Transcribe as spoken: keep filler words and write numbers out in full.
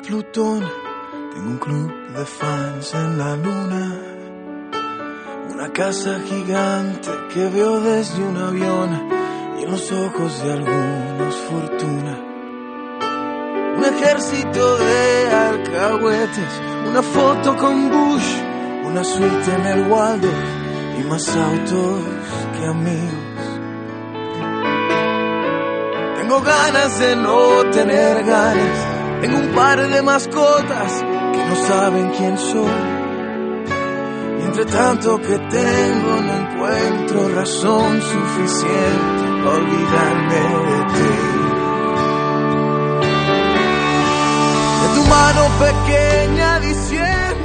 Plutón, tengo un club de fans en la luna, una casa gigante que veo desde un avión y en los ojos de algunos fortuna. Un ejército de alcahuetes, una foto con Bush, una suite en el Waldorf y más autos que amigos. Tengo ganas de no tener ganas, tengo un par de mascotas que no saben quién soy. Y entre tanto que tengo no encuentro razón suficiente para olvidarme de ti. De tu mano pequeña diciendo